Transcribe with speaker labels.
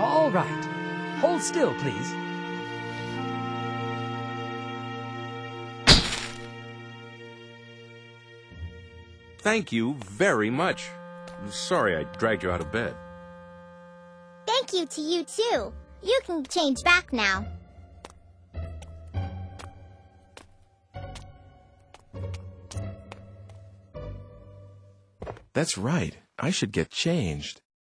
Speaker 1: All right. Hold still, please.
Speaker 2: Thank you very much. Sorry I dragged you out of bed.
Speaker 3: Thank you to you, too. You can change back now.
Speaker 4: That's right. I should get changed.